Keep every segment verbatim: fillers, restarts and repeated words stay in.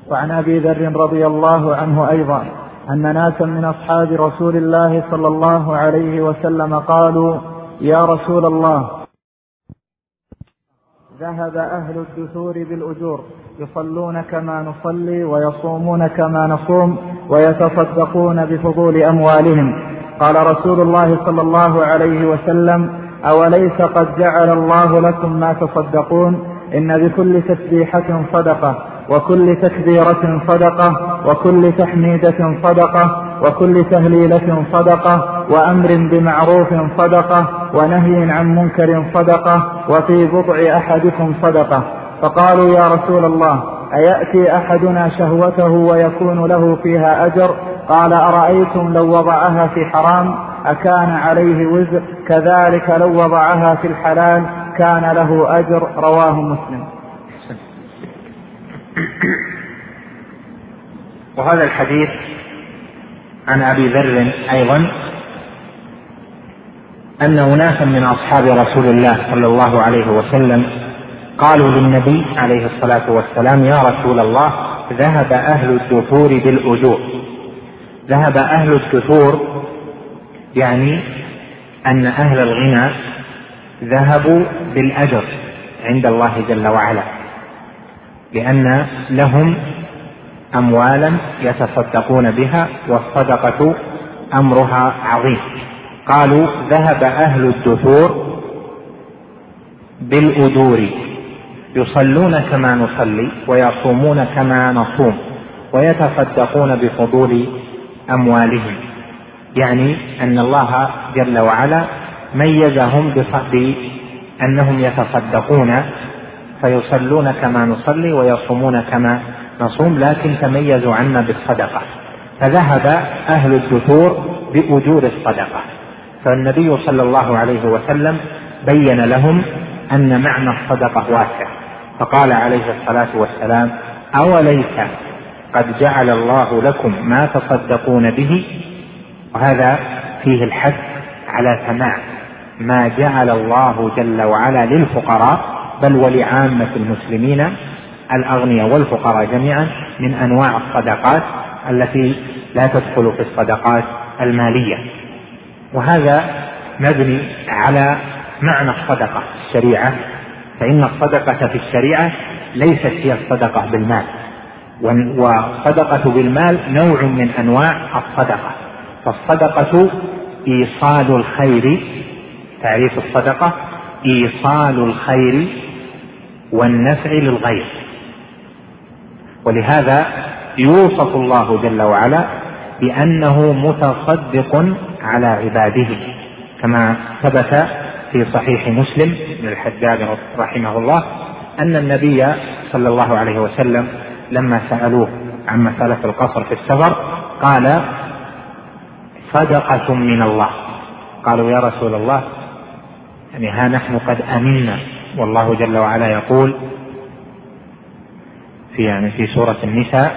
وعن أبي ذر رضي الله عنه أيضا أن ناسا من أصحاب رسول الله صلى الله عليه وسلم قالوا: يا رسول الله، ذهب أهل الدثور بالأجور يصلون كما نصلي ويصومون كما نصوم ويتصدقون بفضول أموالهم. قال رسول الله صلى الله عليه وسلم: أوليس قد جعل الله لكم ما تصدقون؟ إن بكل تسبيحة صدقة، وكل تكبيرة صدقة، وكل تحميدة صدقة، وكل تهليلة صدقة، وأمر بمعروف صدقة، ونهي عن منكر صدقة، وفي بضع أحدكم صدقة. فقالوا: يا رسول الله، أيأتي أحدنا شهوته ويكون له فيها أجر؟ قال: أرأيتم لو وضعها في حرام أكان عليه وزر؟ كذلك لو وضعها في الحلال كان له أجر. رواه مسلم. وهذا الحديث عن أبي ذر أيضا أن أناسا من أصحاب رسول الله صلى الله عليه وسلم قالوا للنبي عليه الصلاة والسلام: يا رسول الله، ذهب أهل الدثور بالأجور. ذهب أهل الدثور يعني أن أهل الغنى ذهبوا بالأجر عند الله جل وعلا، لأن لهم أموالا يتصدقون بها، والصدقة أمرها عظيم. قالوا: ذهب أهل الدثور بالأجور يصلون كما نصلي ويصومون كما نصوم ويتصدقون بفضول أموالهم، يعني أن الله جل وعلا ميزهم بأنهم يتصدقون فيصلون كما نصلي ويصومون كما نصوم، لكن تميزوا عنا بالصدقة. فذهب أهل الدثور بأجور الصدقة، فالنبي صلى الله عليه وسلم بين لهم أن معنى الصدقة واسع، فقال عليه الصلاة والسلام: أوليس قد جعل الله لكم ما تصدقون به؟ وهذا فيه الحث على سماع ما جعل الله جل وعلا للفقراء بل ولعامة المسلمين الأغنياء والفقراء جميعا من أنواع الصدقات التي لا تدخل في الصدقات المالية. وهذا مبني على معنى الصدقة في الشريعة، فإن الصدقة في الشريعة ليست هي الصدقة بالمال، والصدقة بالمال نوع من أنواع الصدقة. فالصدقة إيصال الخير، تعريف الصدقة إيصال الخير والنفع للغير، ولهذا يوصف الله جل وعلا بأنه متصدق على عباده، كما ثبت في صحيح مسلم من الحجاج رحمه الله أن النبي صلى الله عليه وسلم لما سألوه عن مسألة القصر في السفر قال: صدقة من الله. قالوا: يا رسول الله، يعني ها نحن قد أمنا، والله جل وعلا يقول في يعني في سورة النساء: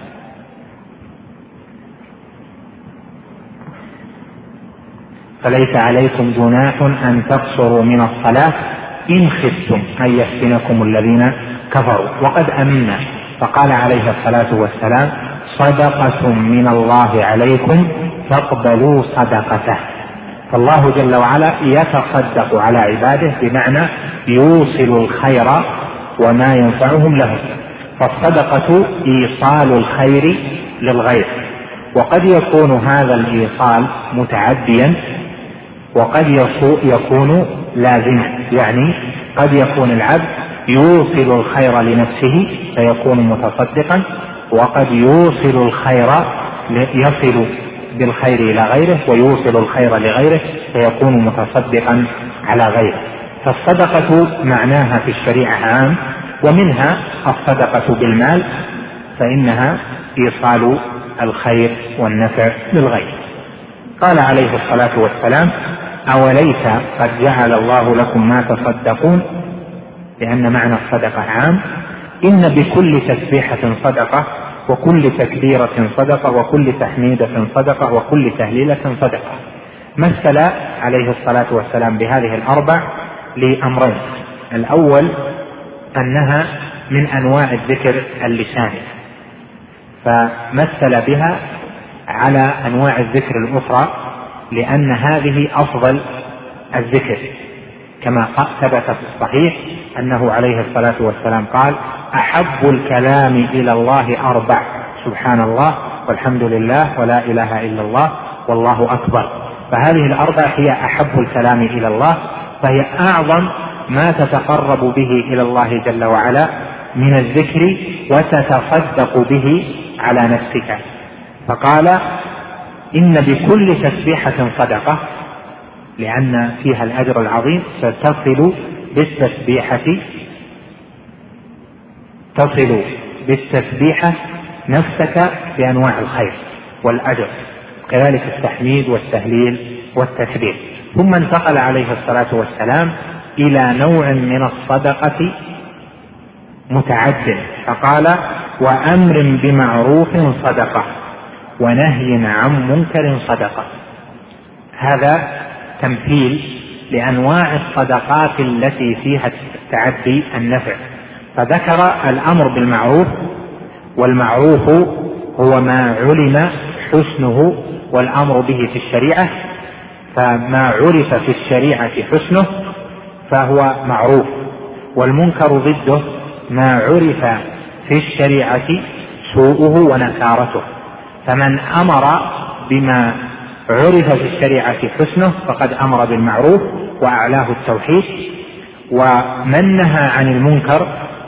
فليس عليكم جناح أن تقصروا من الصلاة إن خفتم أن يفتنكم الذين كفروا، وقد أمنا. فقال عليه الصلاة والسلام: صدقة من الله عليكم فاقبلوا صدقته. فالله جل وعلا يتصدق على عباده، بمعنى يوصل الخير وما ينفعهم له. فالصدقة إيصال الخير للغير، وقد يكون هذا الإيصال متعديا وقد يكون لازما، يعني قد يكون العبد يوصل الخير لنفسه فيكون متصدقا، وقد يوصل الخير يصل بالخير إلى غيره ويوصل الخير لغيره فيكون متصدقا على غيره. فالصدقة معناها في الشريعة عام، ومنها الصدقة بالمال، فإنها إيصال الخير والنفع للغير. قال عليه الصلاة والسلام: أوليس قد جعل الله لكم ما تصدقون؟ لأن معنى الصدقة عام. إن بكل تسبيحة صدقة، وكل تكبيرة صدقة، وكل تحميدة صدقة، وكل تهليلة صدقة. مثل عليه الصلاة والسلام بهذه الأربع لأمرين: الأول أنها من أنواع الذكر اللساني، فمثل بها على أنواع الذكر الأخرى لأن هذه أفضل الذكر، كما ثبت في الصحيح أنه عليه الصلاة والسلام قال: أحب الكلام إلى الله أربع: سبحان الله والحمد لله ولا إله إلا الله والله أكبر. فهذه الأربع هي أحب الكلام إلى الله، فهي أعظم ما تتقرب به إلى الله جل وعلا من الذكر وتتصدق به على نفسك. فقال: إن بكل تسبيحة صدقة، لأن فيها الأجر العظيم، فتصل بالتسبيحة تصل بالتسبيحة نفسك بأنواع الخير والأجر، كذلك التحميد والتهليل والتكبير. ثم انتقل عليه الصلاة والسلام إلى نوع من الصدقة متعد، فقال: وأمر بمعروف صدقة ونهي عن منكر صدقة. هذا تمثيل لأنواع الصدقات التي فيها التعدي النفع، فذكر الأمر بالمعروف، والمعروف هو ما علم حسنه والأمر به في الشريعة، فما عرف في الشريعة حسنه فهو معروف، والمنكر ضده ما عرف في الشريعة سوءه ونكارته. فمن أمر بما عرف في الشريعة حسنه فقد أمر بالمعروف وأعلاه التوحيد، ومن نهى عن المنكر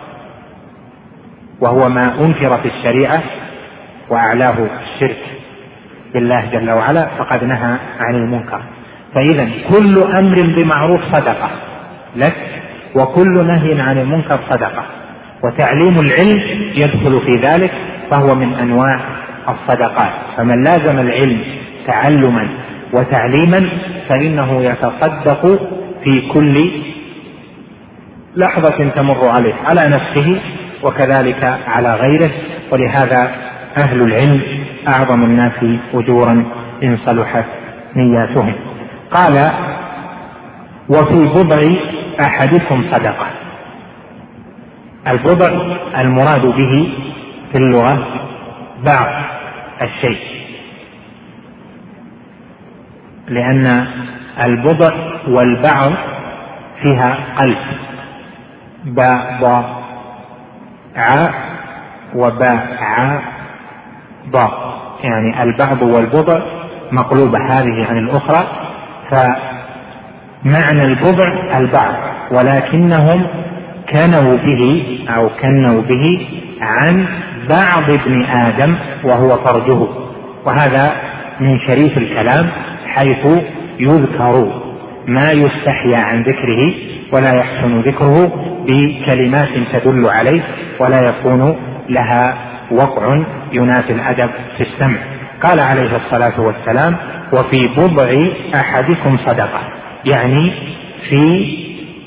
وهو ما أنكر في الشريعة وأعلاه الشرك بالله جل وعلا فقد نهى عن المنكر. فإذا كل أمر بمعروف صدقة لك، وكل نهي عن المنكر صدقة، وتعليم العلم يدخل في ذلك فهو من أنواع الصدقات. فمن لازم العلم تعلما وتعليما فإنه يتصدق في كل لحظة تمر عليه على نفسه وكذلك على غيره. ولهذا أهل العلم أعظم الناس أجورا إن صلحت نياتهم. قال: وفي بضع أحدكم صدقة. البضع المراد به في اللغة بعض الشيء، لأن البضع والبعض فيها قلب، باء ضاء ع وباء ع ضاء، يعني البعض والبضع مقلوبة هذه عن الأخرى، فمعنى البضع البعض، ولكنهم كنوا به أو كنوا به عن بعض ابن آدم وهو فرجه، وهذا من شريف الكلام حيث يذكر ما يستحيا عن ذكره ولا يحسن ذكره بكلمات تدل عليه ولا يكون لها وقع ينافي الأدب في السمع. قال عليه الصلاة والسلام: وفي بضع أحدكم صدقة، يعني في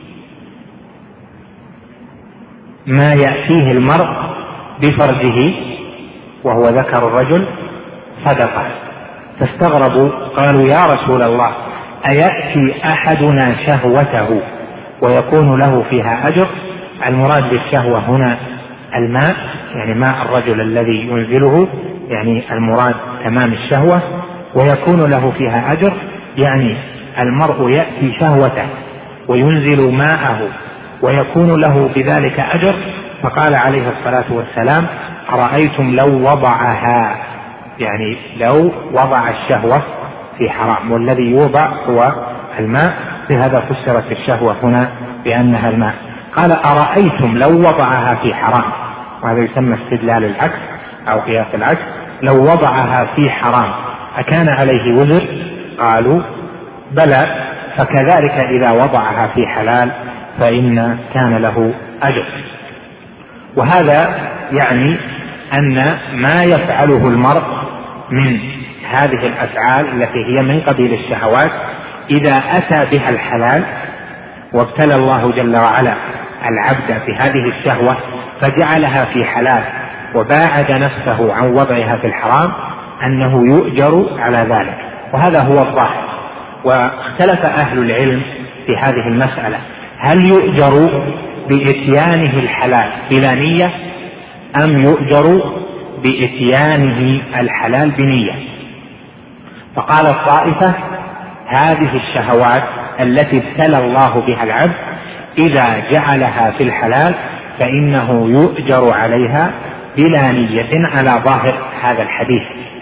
ما يأتيه المرء بفرجه وهو ذكر الرجل صدقة. فاستغربوا قالوا: يا رسول الله، أيأتي أحدنا شهوته ويكون له فيها أجر؟ المراد بالشهوة هنا الماء، يعني ماء الرجل الذي ينزله، يعني المراد تمام الشهوة، ويكون له فيها أجر يعني المرء يأتي شهوته وينزل ماءه ويكون له بذلك أجر. فقال عليه الصلاة والسلام: أرأيتم لو وضعها، يعني لو وضع الشهوة في حرام، والذي يوضع هو الماء، بهذا فسرت الشهوة هنا بأنها الماء. قال: أرأيتم لو وضعها في حرام، وهذا يسمى استدلال العكس أو قياس العكس، لو وضعها في حرام أكان عليه وزر؟ قالوا: بلى، فكذلك إذا وضعها في حلال فإن كان له أجر. وهذا يعني أن ما يفعله المرء من هذه الأفعال التي هي من قبيل الشهوات إذا أتى بها الحلال وابتلى الله جل وعلا العبد في هذه الشهوة فجعلها في حلال وباعد نفسه عن وضعها في الحرام أنه يؤجر على ذلك، وهذا هو الظاهر. واختلف أهل العلم في هذه المسألة: هل يؤجر بإتيانه الحلال بلا نية أم يؤجر بإتيانه الحلال بنية. فقال الطائفة هذه الشهوات التي ابتلى الله بها العبد إذا جعلها في الحلال فإنه يؤجر عليها بلا نية على ظاهر هذا الحديث،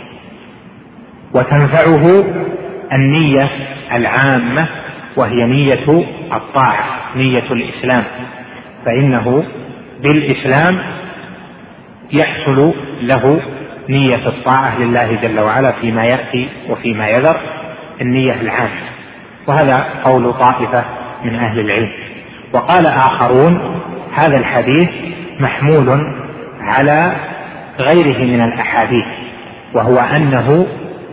وتنفعه النية العامة وهي نية الطاعة، نية الإسلام، فإنه بالإسلام يحصل له نية الطاعة لله جل وعلا فيما يأتي وفيما يذر، النية العامة. وهذا قول طائفة من أهل العلم. وقال آخرون هذا الحديث محمول على غيره من الأحاديث، وهو أنه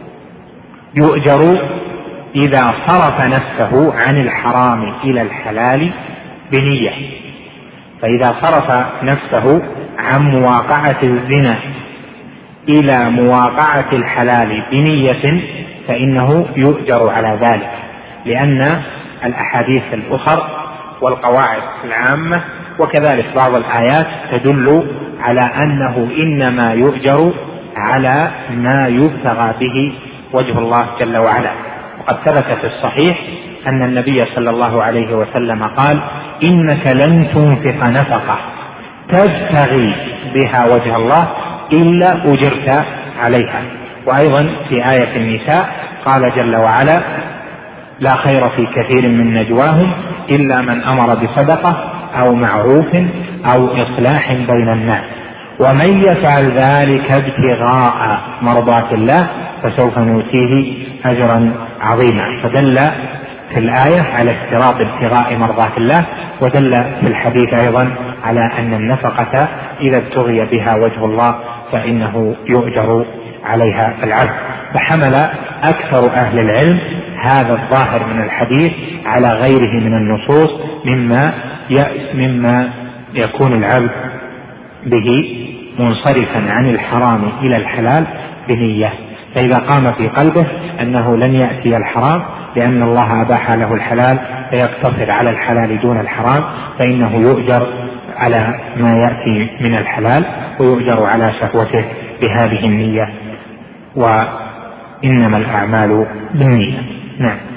يؤجر إذا صرف نفسه عن الحرام إلى الحلال بنية. فإذا صرف نفسه عن مواقعة الزنا إلى مواقعة الحلال بنية فإنه يؤجر على ذلك، لأن الأحاديث الأخر والقواعد العامة وكذلك بعض الآيات تدل على أنه إنما يؤجر على ما يبتغى به وجه الله جل وعلا. وقد ثبت في الصحيح أن النبي صلى الله عليه وسلم قال إنك لن تنفق نفقة تبتغي بها وجه الله إلا أجرت عليها. وأيضا في آية النساء قال جل وعلا لا خير في كثير من نجواهم إلا من أمر بصدقة أو معروف أو إصلاح بين الناس ومن يفعل ذلك ابتغاء مرضات الله فسوف نؤتيه أجرا عظيما. فدل في الآية على اشتراط ابتغاء مرضات الله، ودل في الحديث أيضا على أن النفقة إذا ابتغي بها وجه الله فإنه يؤجر عليها العبد. فحمل أكثر أهل العلم هذا الظاهر من الحديث على غيره من النصوص مما مما يكون العبد به منصرفا عن الحرام إلى الحلال بنية. فإذا قام في قلبه أنه لن يأتي الحرام لأن الله أباح له الحلال فيقتصر على الحلال دون الحرام فإنه يؤجر على ما يأتي من الحلال ويؤجر على شهوته بهذه النية، وإنما الأعمال بالنية. نعم.